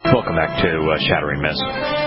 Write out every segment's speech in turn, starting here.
Welcome back to Shattering Myths.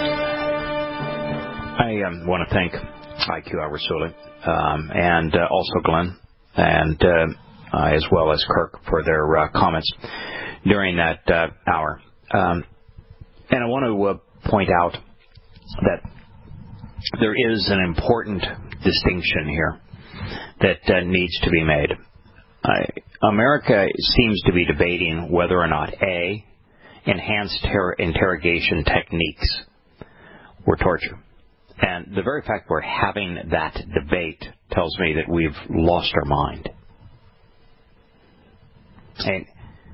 I want to thank IQ Rasuli and also Glenn and as well as Kirk for their comments during that hour. And I want to point out that there is an important distinction here that needs to be made. America seems to be debating whether or not A, enhanced interrogation techniques were torture. And the very fact we're having that debate tells me that we've lost our mind. And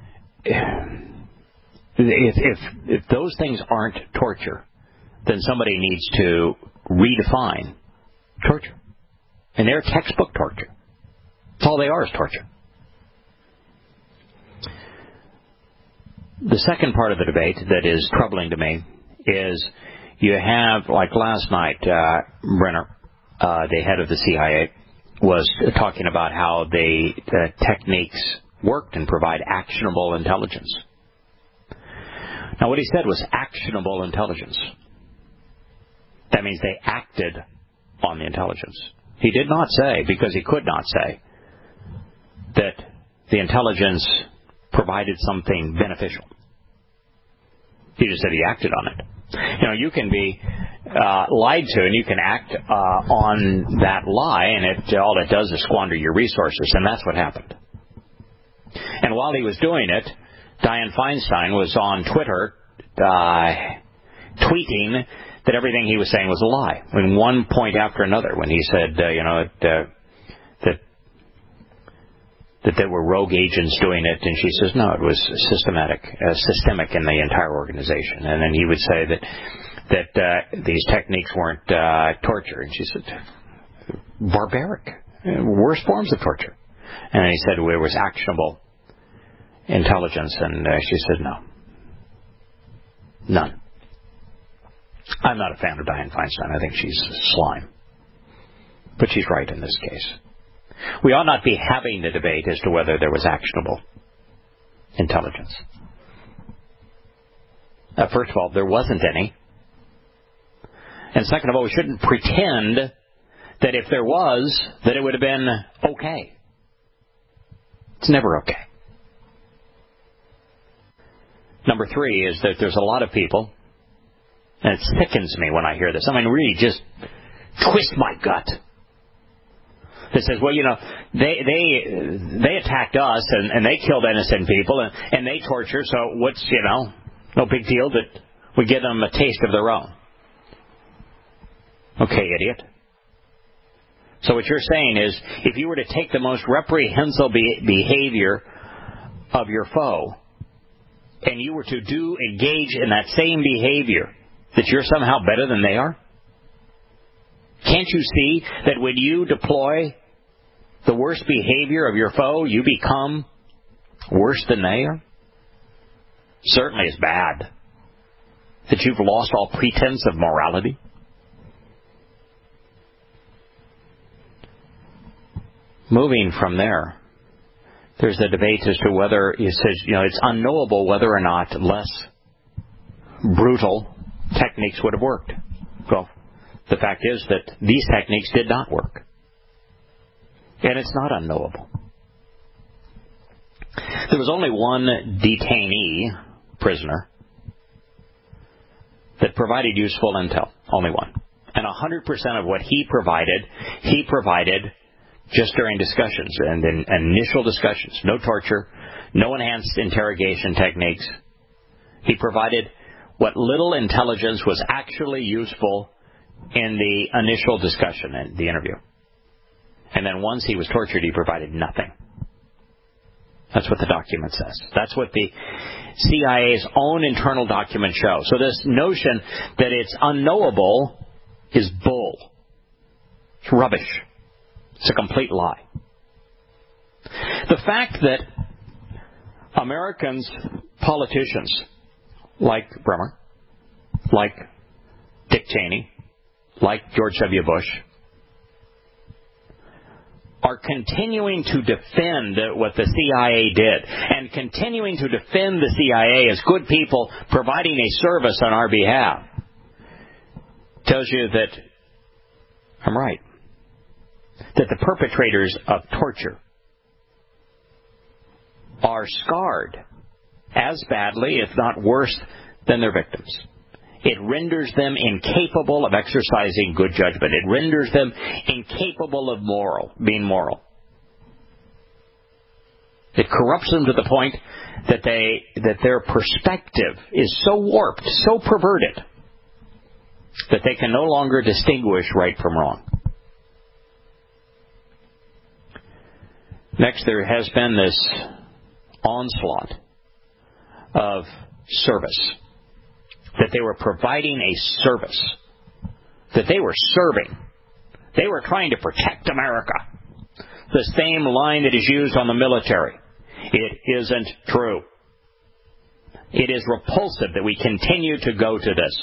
if those things aren't torture, then somebody needs to redefine torture. And they're textbook torture. That's all they are is torture. The second part of the debate that is troubling to me is you have, like last night, Brenner, the head of the CIA, was talking about how the techniques worked and provide actionable intelligence. Now, what he said was actionable intelligence. That means they acted on the intelligence. He did not say, because he could not say, that the intelligence provided something beneficial. He just said he acted on it. You know, you can be lied to, and you can act on that lie, and all it does is squander your resources, and that's what happened. And while he was doing it, Dianne Feinstein was on Twitter tweeting that everything he was saying was a lie. In one point after another, when he said, that there were rogue agents doing it, and she says, no, it was systemic in the entire organization. And then he would say that these techniques weren't torture. And she said, barbaric, worst forms of torture. And then he said, well, it was actionable intelligence. And she said, no. None. I'm not a fan of Dianne Feinstein. I think she's slime. But she's right in this case. We ought not be having the debate as to whether there was actionable intelligence. First of all, there wasn't any. And second of all, we shouldn't pretend that if there was, that it would have been okay. It's never okay. Number three is that there's a lot of people, and it sickens me when I hear this. I mean, really just twist my gut. That says, well, you know, they attacked us and they killed innocent people and they torture, so what's, no big deal that we give them a taste of their own. Okay, idiot. So what you're saying is, if you were to take the most reprehensible behavior of your foe and you were to engage in that same behavior, that you're somehow better than they are? Can't you see that when you deploy the worst behavior of your foe, you become worse than they are? Certainly it's bad that you've lost all pretense of morality. Moving from there, there's a debate as to whether it says, it's unknowable whether or not less brutal techniques would have worked. Well, the fact is that these techniques did not work. And it's not unknowable. There was only one detainee, prisoner, that provided useful intel. Only one. And 100% of what he provided just during discussions and in initial discussions. No torture, no enhanced interrogation techniques. He provided what little intelligence was actually useful in the initial discussion and the interview. And then once he was tortured, he provided nothing. That's what the document says. That's what the CIA's own internal documents show. So this notion that it's unknowable is bull. It's rubbish. It's a complete lie. The fact that Americans, politicians like Bremer, like Dick Cheney, like George W. Bush, are continuing to defend what the CIA did, and continuing to defend the CIA as good people providing a service on our behalf, tells you that I'm right. That the perpetrators of torture are scarred as badly, if not worse, than their victims. It renders them incapable of exercising good judgment. It renders them incapable of being moral. It corrupts them to the point that their perspective is so warped, so perverted, that they can no longer distinguish right from wrong. Next, there has been this onslaught of service. That they were providing a service. That they were serving. They were trying to protect America. The same line that is used on the military. It isn't true. It is repulsive that we continue to go to this.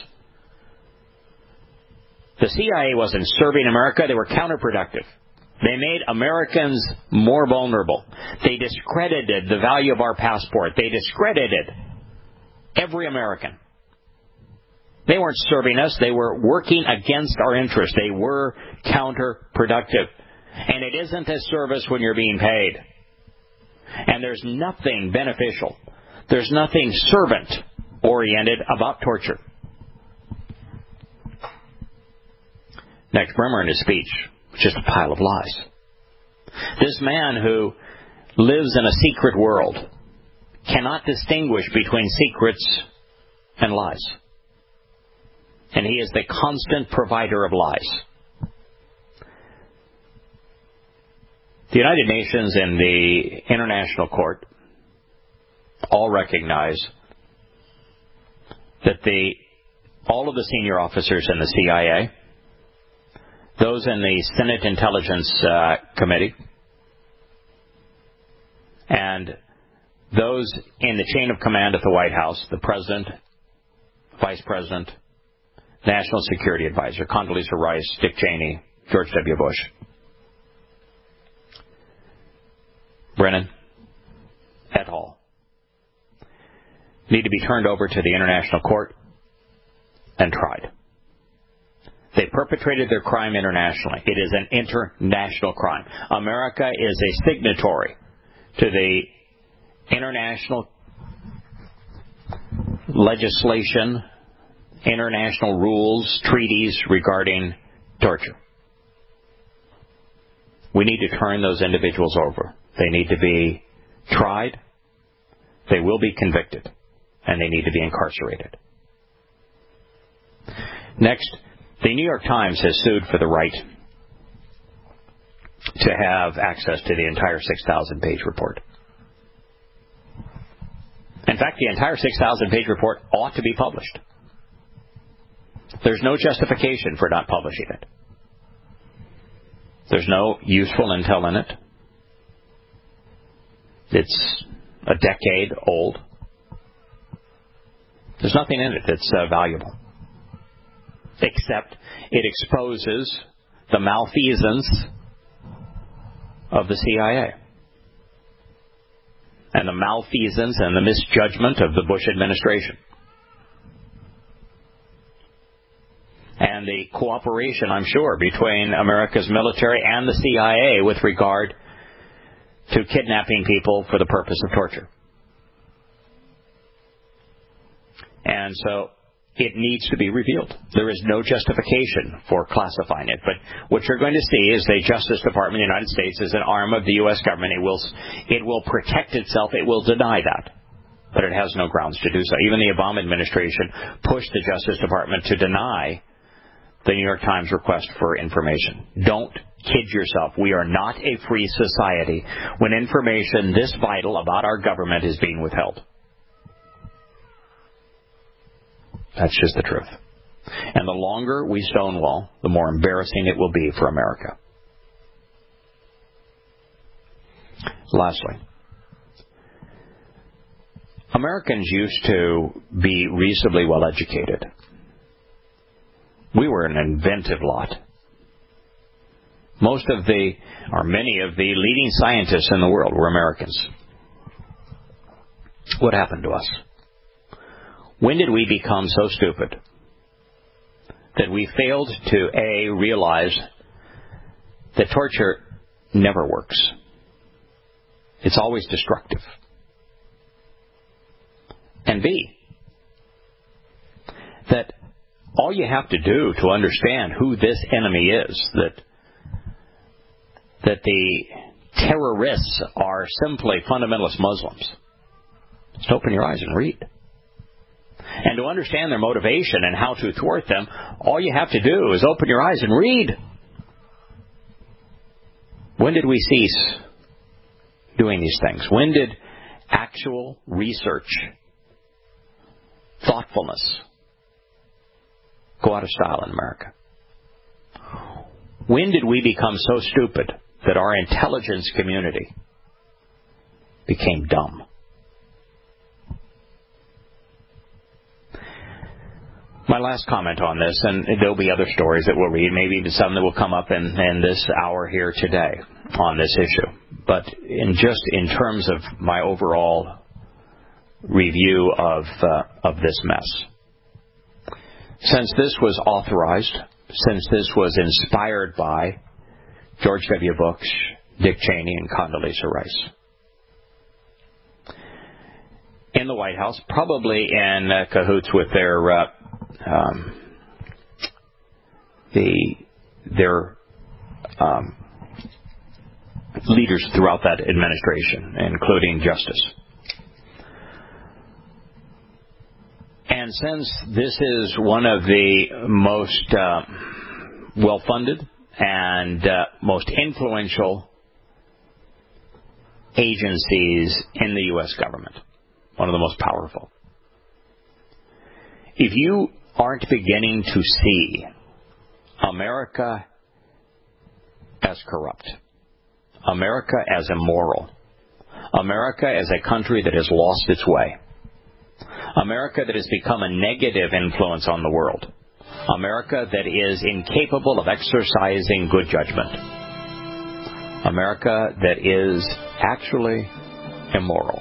The CIA wasn't serving America. They were counterproductive. They made Americans more vulnerable. They discredited the value of our passport. They discredited every American. They weren't serving us. They were working against our interests. They were counterproductive. And it isn't a service when you're being paid. And there's nothing beneficial. There's nothing servant-oriented about torture. Next, Bremer in his speech, just a pile of lies. This man who lives in a secret world cannot distinguish between secrets and lies. And he is the constant provider of lies. The United Nations and the International Court all recognize that all of the senior officers in the CIA, those in the Senate Intelligence Committee, and those in the chain of command at the White House, the President, Vice President, National Security Advisor, Condoleezza Rice, Dick Cheney, George W. Bush, Brennan, et al., need to be turned over to the International Court and tried. They perpetrated their crime internationally. It is an international crime. America is a signatory to the international legislation, international rules, treaties regarding torture. We need to turn those individuals over. They need to be tried. They will be convicted. And they need to be incarcerated. Next, the New York Times has sued for the right to have access to the entire 6,000-page report. In fact, the entire 6,000-page report ought to be published. There's no justification for not publishing it. There's no useful intel in it. It's a decade old. There's nothing in it that's valuable, except it exposes the malfeasance of the CIA and the malfeasance and the misjudgment of the Bush administration. And the cooperation, I'm sure, between America's military and the CIA with regard to kidnapping people for the purpose of torture. And so it needs to be revealed. There is no justification for classifying it. But what you're going to see is the Justice Department of the United States is an arm of the U.S. government. It will protect itself. It will deny that. But it has no grounds to do so. Even the Obama administration pushed the Justice Department to deny the New York Times request for information. Don't kid yourself. We are not a free society when information this vital about our government is being withheld. That's just the truth. And the longer we stonewall, the more embarrassing it will be for America. Lastly, Americans used to be reasonably well educated. We were an inventive lot. Many of the leading scientists in the world were Americans. What happened to us? When did we become so stupid that we failed to, A, realize that torture never works? It's always destructive. And B, that all you have to do to understand who this enemy is, that the terrorists are simply fundamentalist Muslims, just open your eyes and read. And to understand their motivation and how to thwart them, all you have to do is open your eyes and read. When did we cease doing these things? When did actual research, thoughtfulness, go out of style in America? When did we become so stupid that our intelligence community became dumb? My last comment on this, and there'll be other stories that we'll read, maybe even some that will come up in this hour here today on this issue. But in terms of my overall review of this mess, since this was authorized, since this was inspired by George W. Bush, Dick Cheney, and Condoleezza Rice, in the White House, probably in cahoots with their leaders throughout that administration, including Justice. And since this is one of the most well-funded and most influential agencies in the U.S. government, one of the most powerful, if you aren't beginning to see America as corrupt, America as immoral, America as a country that has lost its way, America that has become a negative influence on the world, America that is incapable of exercising good judgment, America that is actually immoral,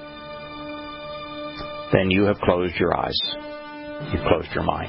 then you have closed your eyes. You've closed your mind.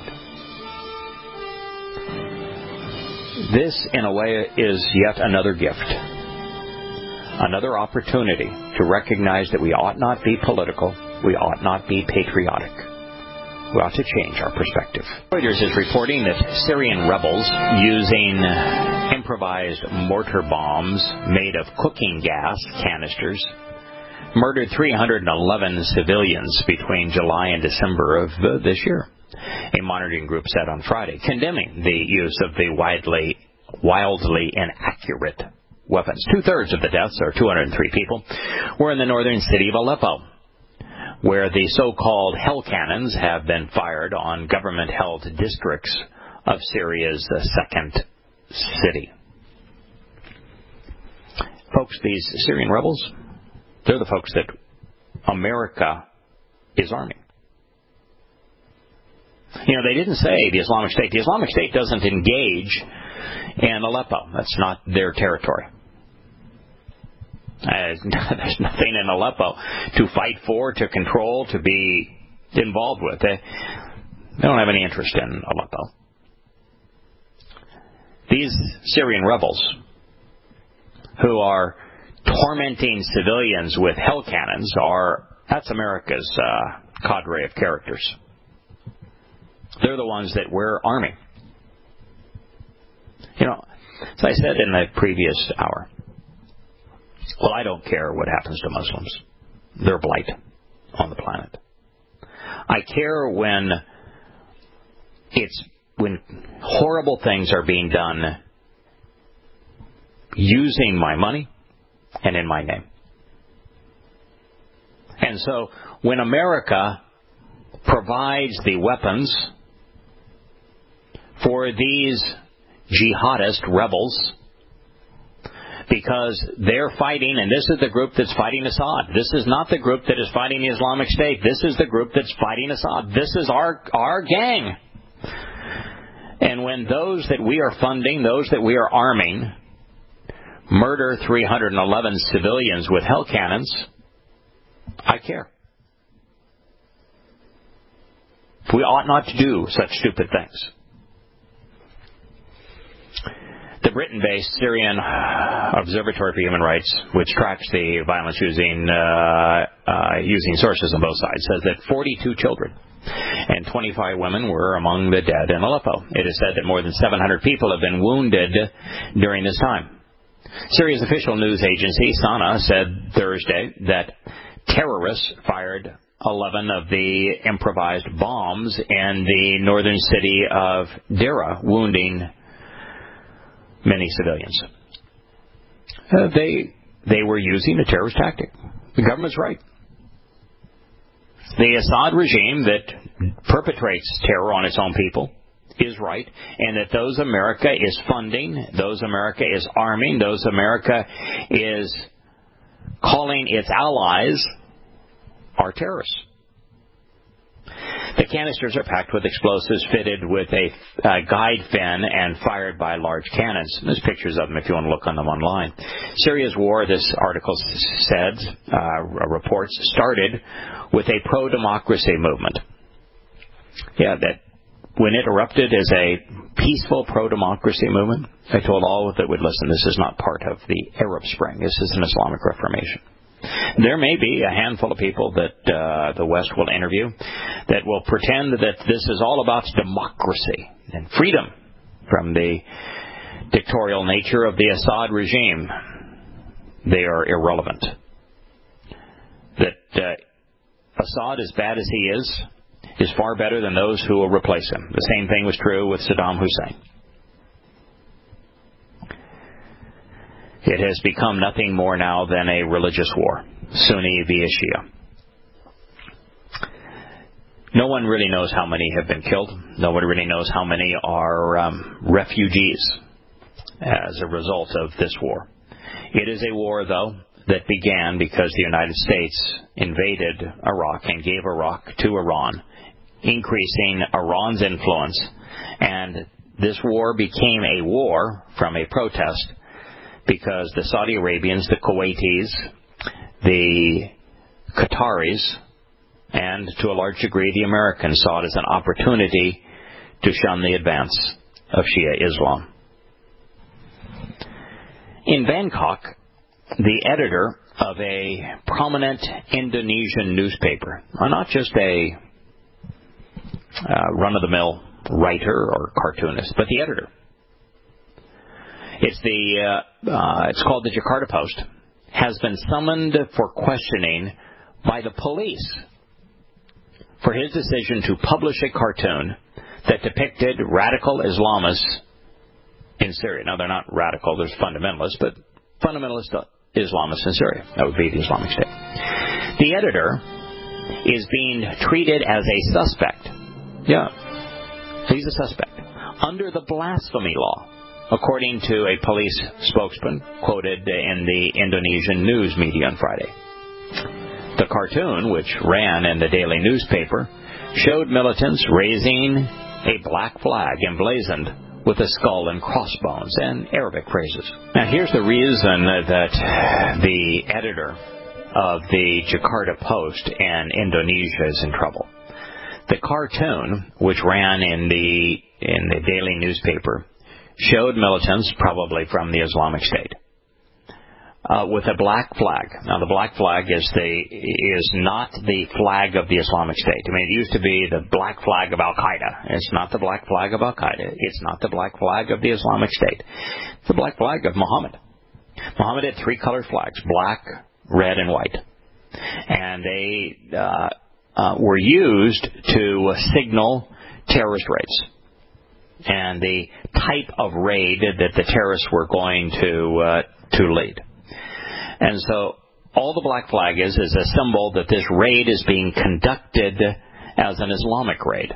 This, in a way, is yet another gift, another opportunity to recognize that we ought not be political, we ought not be patriotic. We ought to change our perspective. Reuters is reporting that Syrian rebels using improvised mortar bombs made of cooking gas canisters murdered 311 civilians between July and December of this year, a monitoring group said on Friday, condemning the use of the wildly inaccurate weapons. 2/3 of the deaths, or 203 people, were in the northern city of Aleppo, where the so-called hell cannons have been fired on government-held districts of Syria's second city. Folks, these Syrian rebels, they're the folks that America is arming. You know, they didn't say the Islamic State. The Islamic State doesn't engage in Aleppo. That's not their territory. There's nothing in Aleppo to fight for, to control, to be involved with. They don't have any interest in Aleppo. These Syrian rebels who are tormenting civilians with hell cannons that's America's cadre of characters. They're the ones that we're arming. You know, as I said in the previous hour, well, I don't care what happens to Muslims. They're blight on the planet. I care when horrible things are being done using my money and in my name. And so when America provides the weapons for these jihadist rebels, because they're fighting, and this is the group that's fighting Assad. This is not the group that is fighting the Islamic State. This is the group that's fighting Assad. This is our gang. And when those that we are funding, those that we are arming, murder 311 civilians with hell cannons, I care. We ought not to do such stupid things. The Britain-based Syrian Observatory for Human Rights, which tracks the violence using sources on both sides, says that 42 children and 25 women were among the dead in Aleppo. It is said that more than 700 people have been wounded during this time. Syria's official news agency, SANA, said Thursday that terrorists fired 11 of the improvised bombs in the northern city of Deraa, wounding many civilians. They were using a terrorist tactic. The government's right. The Assad regime that perpetrates terror on its own people is right, and that those America is funding, those America is arming, those America is calling its allies are terrorists. The canisters are packed with explosives fitted with a guide fin and fired by large cannons. There's pictures of them if you want to look on them online. Syria's war, this article said, reports, started with a pro-democracy movement. Yeah, that when it erupted as a peaceful pro-democracy movement, I told all that would listen, this is not part of the Arab Spring. This is an Islamic Reformation. There may be a handful of people that the West will interview that will pretend that this is all about democracy and freedom from the dictatorial nature of the Assad regime. They are irrelevant. That Assad, as bad as he is far better than those who will replace him. The same thing was true with Saddam Hussein. It has become nothing more now than a religious war, Sunni via Shia. No one really knows how many have been killed. No one really knows how many are refugees as a result of this war. It is a war, though, that began because the United States invaded Iraq and gave Iraq to Iran, increasing Iran's influence. And this war became a war from a protest because the Saudi Arabians, the Kuwaitis, the Qataris, and to a large degree the Americans saw it as an opportunity to shun the advance of Shia Islam. In Bangkok, the editor of a prominent Indonesian newspaper, not just a run-of-the-mill writer or cartoonist, but the editor. It's called the Jakarta Post, has been summoned for questioning by the police for his decision to publish a cartoon that depicted radical Islamists in Syria. Now, they're not radical, there's fundamentalists, but fundamentalist Islamists in Syria. That would be the Islamic State. The editor is being treated as a suspect. Yeah, he's a suspect. Under the blasphemy law, according to a police spokesman quoted in the Indonesian news media on Friday. The cartoon, which ran in the daily newspaper, showed militants raising a black flag emblazoned with a skull and crossbones and Arabic phrases. Now, here's the reason that the editor of the Jakarta Post in Indonesia is in trouble. The cartoon, which ran in the daily newspaper, showed militants, probably from the Islamic State, with a black flag. Now, the black flag is not the flag of the Islamic State. I mean, it used to be the black flag of Al-Qaeda. It's not the black flag of Al-Qaeda. It's not the black flag of the Islamic State. It's the black flag of Muhammad. Muhammad had three colored flags, black, red, and white. And they were used to signal terrorist raids and the type of raid that the terrorists were going to lead. And so all the black flag is a symbol that this raid is being conducted as an Islamic raid.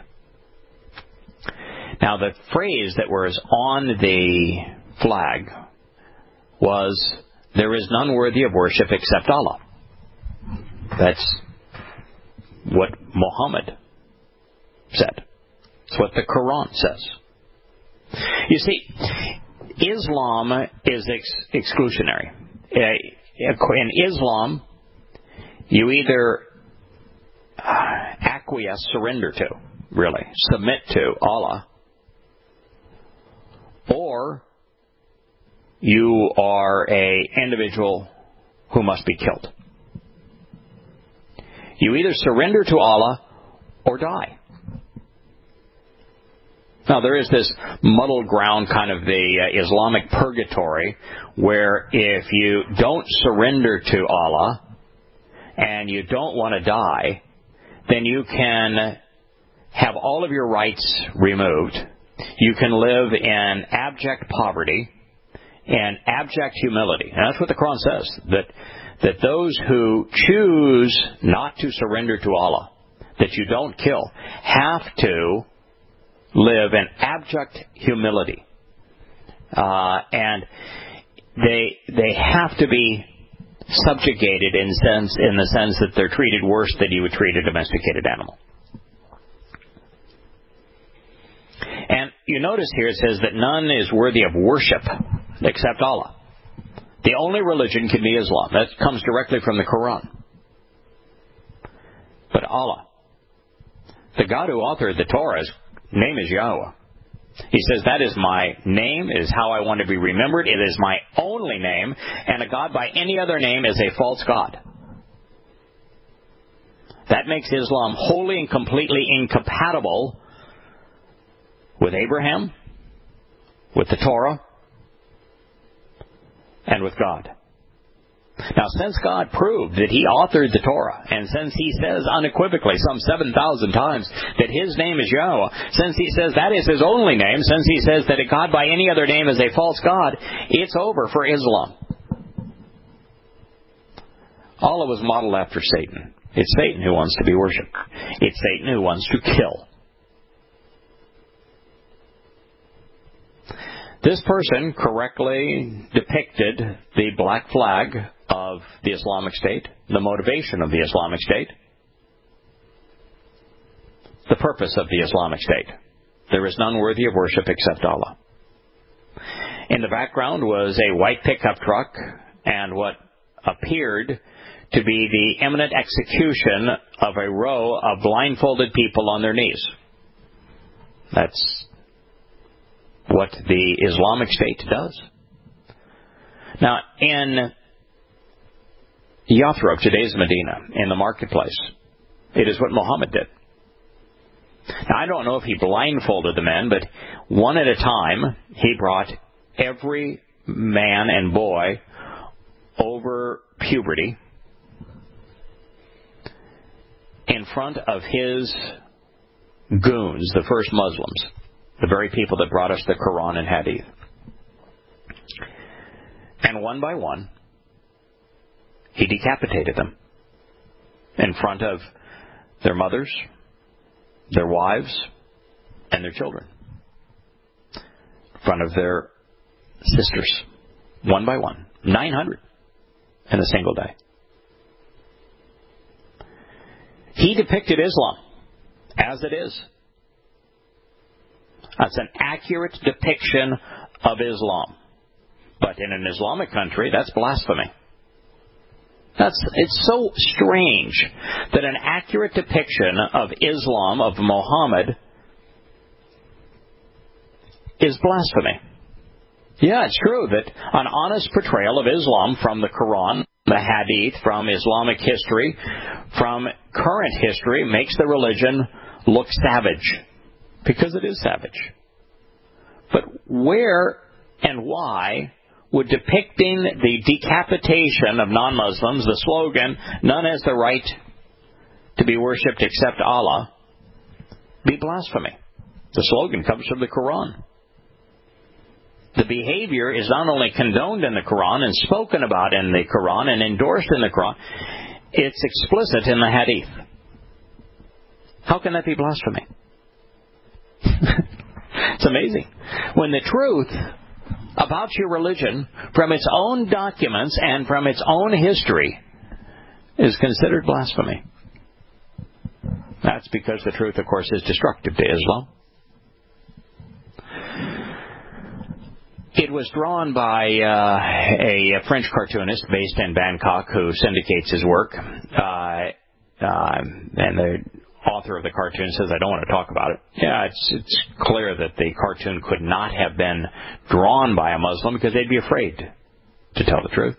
Now, the phrase that was on the flag was, "There is none worthy of worship except Allah." That's what Muhammad said. It's what the Quran says. You see, Islam is exclusionary. In Islam, you either acquiesce, surrender to, really, submit to Allah, or you are an individual who must be killed. You either surrender to Allah or die. Now, there is this muddled ground, kind of the Islamic purgatory, where if you don't surrender to Allah and you don't want to die, then you can have all of your rights removed. You can live in abject poverty and abject humility. And that's what the Quran says, that those who choose not to surrender to Allah, that you don't kill, have to live in abject humility. And they have to be subjugated in the sense that they're treated worse than you would treat a domesticated animal. And you notice here it says that none is worthy of worship except Allah. The only religion can be Islam. That comes directly from the Quran. But Allah, the God who authored the Torah, his name is Yahweh. He says, that is my name, it is how I want to be remembered, it is my only name, and a God by any other name is a false God. That makes Islam wholly and completely incompatible with Abraham, with the Torah, and with God. Now, since God proved that He authored the Torah, and since He says unequivocally some 7,000 times that His name is Yahweh, since He says that is His only name, since He says that a God by any other name is a false God, it's over for Islam. Allah was modeled after Satan. It's Satan who wants to be worshipped. It's Satan who wants to kill. This person correctly depicted the black flag of the Islamic State, the motivation of the Islamic State, the purpose of the Islamic State. There is none worthy of worship except Allah. In the background was a white pickup truck and what appeared to be the imminent execution of a row of blindfolded people on their knees. That's what the Islamic State does. Now, in Yathrib, today's Medina, in the marketplace, it is what Muhammad did. Now, I don't know if he blindfolded the men, but one at a time, he brought every man and boy over puberty in front of his goons, the first Muslims, the very people that brought us the Quran and Hadith. And one by one, he decapitated them in front of their mothers, their wives, and their children. In front of their sisters, one by one. 900 in a single day. He depicted Islam as it is. That's an accurate depiction of Islam. But in an Islamic country, that's blasphemy. It's so strange that an accurate depiction of Islam, of Muhammad, is blasphemy. Yeah, it's true that an honest portrayal of Islam from the Quran, the Hadith, from Islamic history, from current history, makes the religion look savage. Because it is savage. But where and why would depicting the decapitation of non-Muslims, the slogan, none has the right to be worshipped except Allah, be blasphemy? The slogan comes from the Quran. The behavior is not only condoned in the Quran and spoken about in the Quran and endorsed in the Quran, it's explicit in the Hadith. How can that be blasphemy? It's amazing. When the truth about your religion from its own documents and from its own history is considered blasphemy. That's because the truth, of course, is destructive to Islam. It was drawn by a French cartoonist based in Bangkok who syndicates his work. And the author of the cartoon says, I don't want to talk about it. Yeah, it's clear that the cartoon could not have been drawn by a Muslim because they'd be afraid to tell the truth.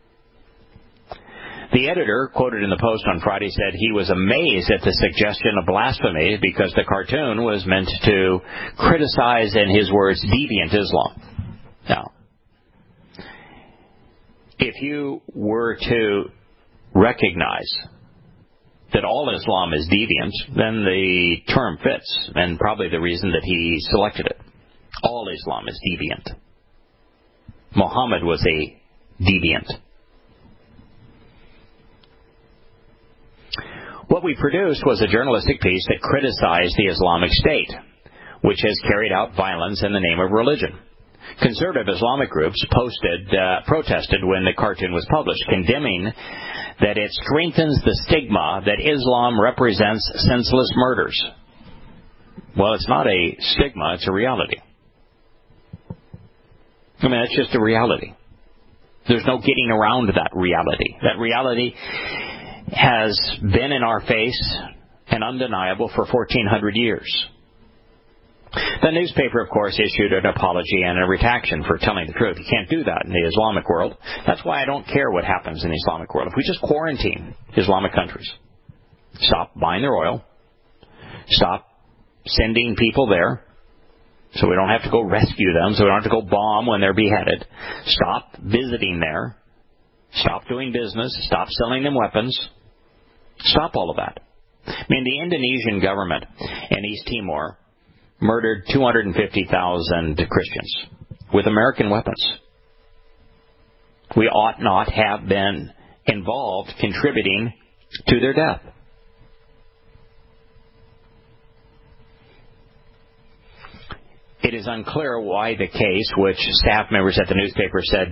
The editor, quoted in the Post on Friday, said he was amazed at the suggestion of blasphemy because the cartoon was meant to criticize, in his words, deviant Islam. Now, if you were to recognize that all Islam is deviant, then the term fits, and probably the reason that he selected it. All Islam is deviant. Muhammad was a deviant. What we produced was a journalistic piece that criticized the Islamic State, which has carried out violence in the name of religion. Conservative Islamic groups protested when the cartoon was published, condemning that it strengthens the stigma that Islam represents senseless murders. Well, it's not a stigma, it's a reality. I mean, it's just a reality. There's no getting around that reality. That reality has been in our face and undeniable for 1,400 years. The newspaper, of course, issued an apology and a retraction for telling the truth. You can't do that in the Islamic world. That's why I don't care what happens in the Islamic world. If we just quarantine Islamic countries, stop buying their oil, stop sending people there so we don't have to go rescue them, so we don't have to go bomb when they're beheaded, stop visiting there, stop doing business, stop selling them weapons, stop all of that. I mean, the Indonesian government in East Timor murdered 250,000 Christians with American weapons. We ought not have been involved contributing to their death. It is unclear why the case, which staff members at the newspaper said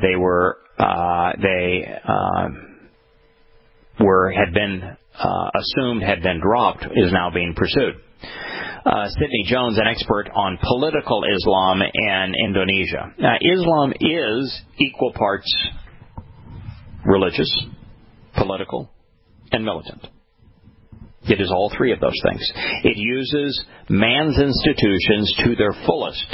had been assumed had been dropped, is now being pursued. Sidney Jones, an expert on political Islam in Indonesia. Islam is equal parts religious, political, and militant. It is all three of those things. It uses man's institutions to their fullest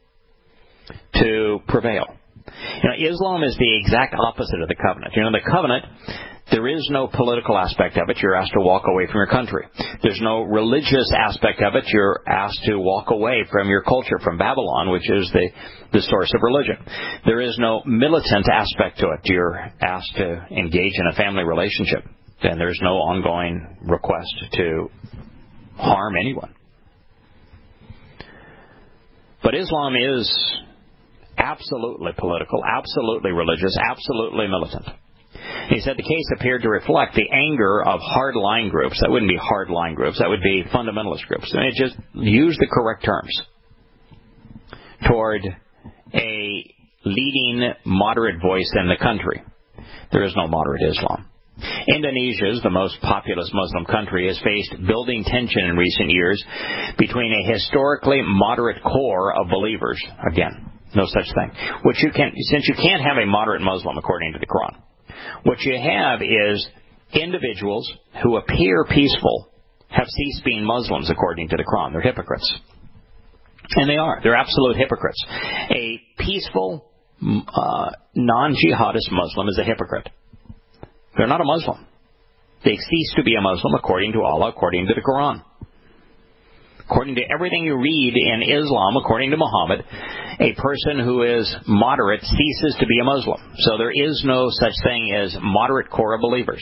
to prevail. Islam is the exact opposite of the covenant. The covenant, there is no political aspect of it. You're asked to walk away from your country. There's no religious aspect of it. You're asked to walk away from your culture, from Babylon, which is the source of religion. There is no militant aspect to it. You're asked to engage in a family relationship. And there's no ongoing request to harm anyone. But Islam is absolutely political, absolutely religious, absolutely militant. He said the case appeared to reflect the anger of hard-line groups. That wouldn't be hard-line groups. That would be fundamentalist groups. I mean, just use the correct terms toward a leading moderate voice in the country. There is no moderate Islam. Indonesia, the most populous Muslim country, has faced building tension in recent years between a historically moderate core of believers. Again, no such thing. Since you can't have a moderate Muslim according to the Quran, what you have is individuals who appear peaceful have ceased being Muslims according to the Quran. They're hypocrites. And they are. They're absolute hypocrites. A peaceful, non-jihadist Muslim is a hypocrite. They're not a Muslim. They cease to be a Muslim according to Allah, according to the Quran. According to everything you read in Islam, according to Muhammad, a person who is moderate ceases to be a Muslim. So there is no such thing as moderate core of believers.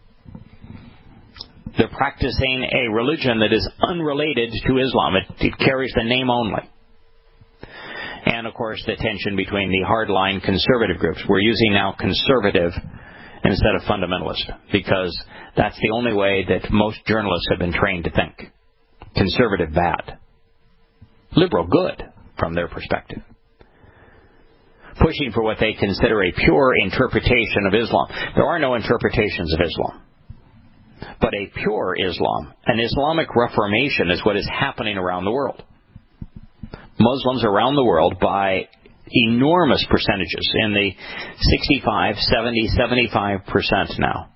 They're practicing a religion that is unrelated to Islam. It carries the name only. And, of course, the tension between the hardline conservative groups. We're using now conservative instead of fundamentalist, because that's the only way that most journalists have been trained to think. Conservative, bad. Liberal, good, from their perspective. Pushing for what they consider a pure interpretation of Islam. There are no interpretations of Islam. But a pure Islam, an Islamic Reformation, is what is happening around the world. Muslims around the world, by enormous percentages in the 65, 70, 75% now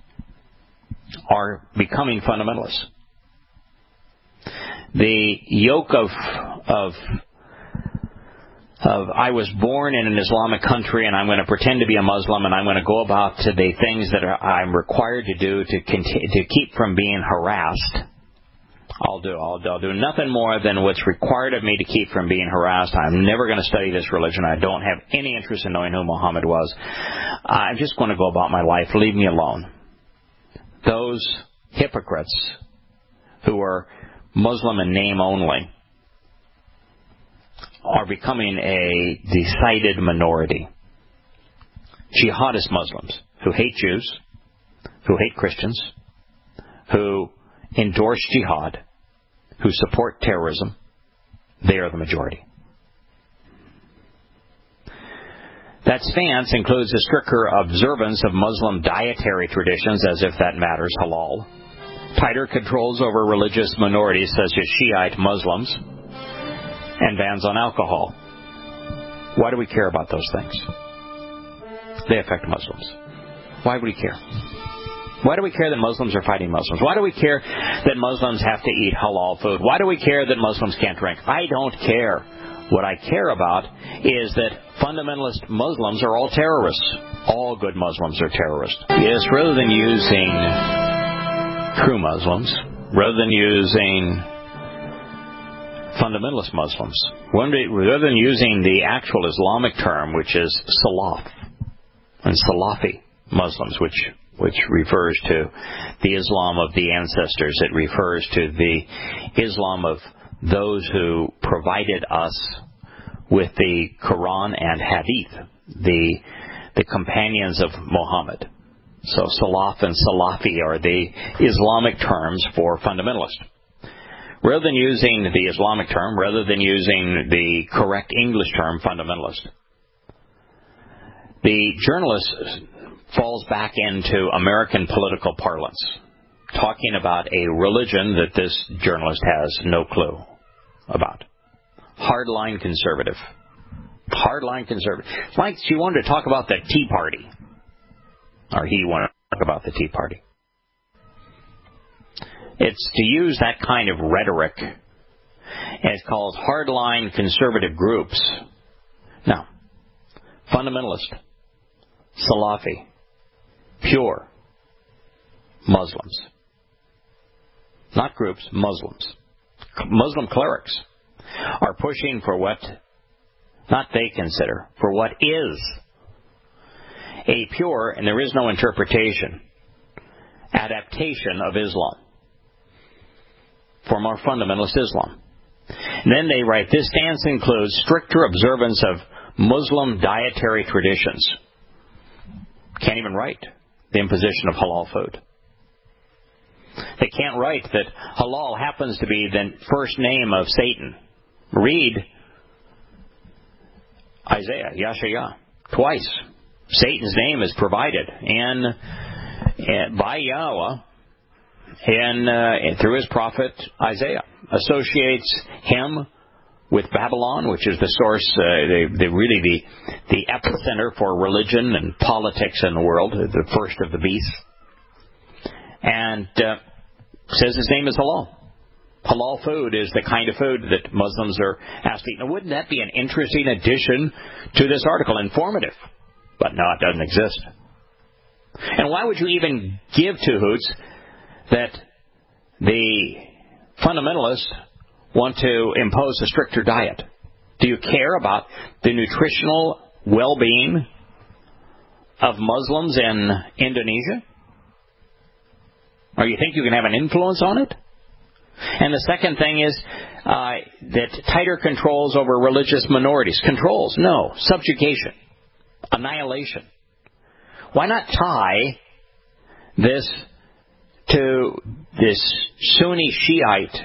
are becoming fundamentalists. The yoke of I was born in an Islamic country and I'm going to pretend to be a Muslim and I'm going to go about the things that I'm required to do to keep from being harassed. I'll do nothing more than what's required of me to keep from being harassed. I'm never going to study this religion. I don't have any interest in knowing who Muhammad was. I'm just going to go about my life. Leave me alone. Those hypocrites who are Muslim in name only are becoming a decided minority. Jihadist Muslims who hate Jews, who hate Christians, who endorse jihad, who support terrorism, they are the majority. That stance includes a stricter observance of Muslim dietary traditions, as if that matters, halal, tighter controls over religious minorities such as Shiite Muslims, and bans on alcohol. Why do we care about those things? They affect Muslims. Why would we care? Why do we care that Muslims are fighting Muslims? Why do we care that Muslims have to eat halal food? Why do we care that Muslims can't drink? I don't care. What I care about is that fundamentalist Muslims are all terrorists. All good Muslims are terrorists. Yes, rather than using true Muslims, rather than using fundamentalist Muslims, rather than using the actual Islamic term, which is Salaf, and Salafi Muslims, which refers to the Islam of the ancestors. It refers to the Islam of those who provided us with the Quran and Hadith, the companions of Muhammad. So Salaf and Salafi are the Islamic terms for fundamentalist. Rather than using the Islamic term, rather than using the correct English term, fundamentalist, the journalist falls back into American political parlance, talking about a religion that this journalist has no clue about. Hardline conservative. Hardline conservative. It's like she wanted to talk about the Tea Party. Or he wanted to talk about the Tea Party. It's to use that kind of rhetoric. It's called hardline conservative groups. Now, fundamentalist, Salafi, pure Muslims. Not groups, Muslims. Muslim clerics are pushing for what not they consider, for what is a pure, and there is no interpretation, adaptation of Islam, for more fundamentalist Islam. And then they write, this stance includes stricter observance of Muslim dietary traditions. Can't even write the imposition of halal food. They can't write that halal happens to be the first name of Satan. Read Isaiah, Yashayah, twice. Satan's name is provided by Yahweh and through his prophet Isaiah. Associates him with Babylon, which is the source, the epicenter for religion and politics in the world, the first of the beasts. And says his name is halal. Halal food is the kind of food that Muslims are asked to eat. Now, wouldn't that be an interesting addition to this article? Informative. But no, it doesn't exist. And why would you even give two hoots that the fundamentalists want to impose a stricter diet? Do you care about the nutritional well-being of Muslims in Indonesia? Or you think you can have an influence on it? And the second thing is that tighter controls over religious minorities. Controls? No. Subjugation. Annihilation. Why not tie this to this Sunni Shiite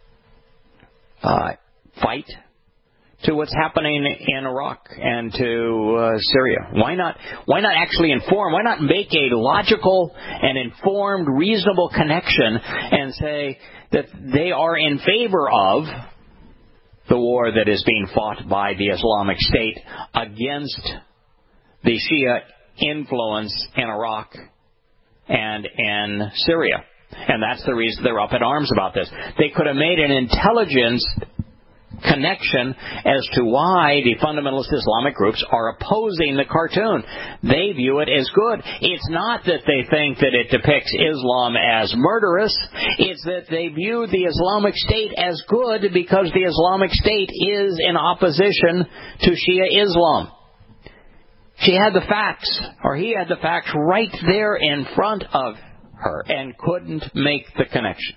fight to what's happening in Iraq and to Syria? Why not actually inform? Why not make a logical and informed, reasonable connection and say that they are in favor of the war that is being fought by the Islamic State against the Shia influence in Iraq and in Syria. And that's the reason they're up in arms about this. They could have made an intelligence connection as to why the fundamentalist Islamic groups are opposing the cartoon. They view it as good. It's not that they think that it depicts Islam as murderous. It's that they view the Islamic State as good because the Islamic State is in opposition to Shia Islam. She had the facts, or he had the facts right there in front of her and couldn't make the connection.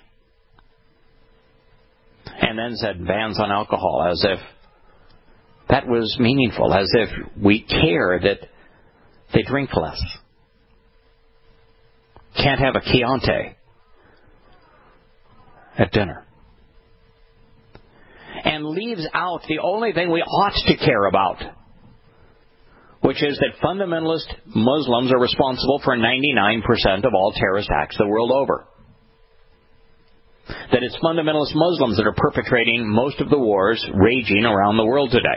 And then said bans on alcohol, as if that was meaningful, as if we care that they drink less. Can't have a Chianti at dinner. And leaves out the only thing we ought to care about, which is that fundamentalist Muslims are responsible for 99% of all terrorist acts the world over. That it's fundamentalist Muslims that are perpetrating most of the wars raging around the world today.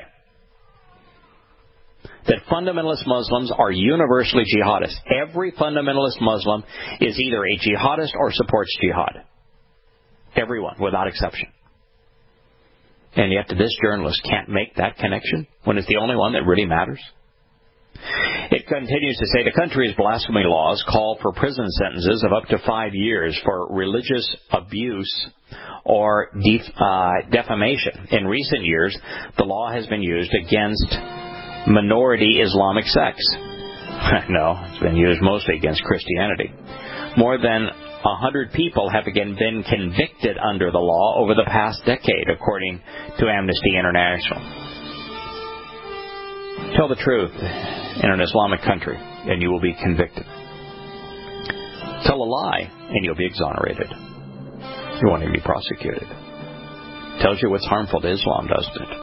That fundamentalist Muslims are universally jihadists. Every fundamentalist Muslim is either a jihadist or supports jihad. Everyone, without exception. And yet this journalist can't make that connection when it's the only one that really matters. It continues to say the country's blasphemy laws call for prison sentences of up to 5 years for religious abuse or defamation. In recent years, the law has been used against minority Islamic sects. No, it's been used mostly against Christianity. More than 100 people have again been convicted under the law over the past decade, according to Amnesty International. Tell the truth in an Islamic country, and you will be convicted. Tell a lie, and you'll be exonerated. You won't even be prosecuted. Tells you what's harmful to Islam, doesn't it?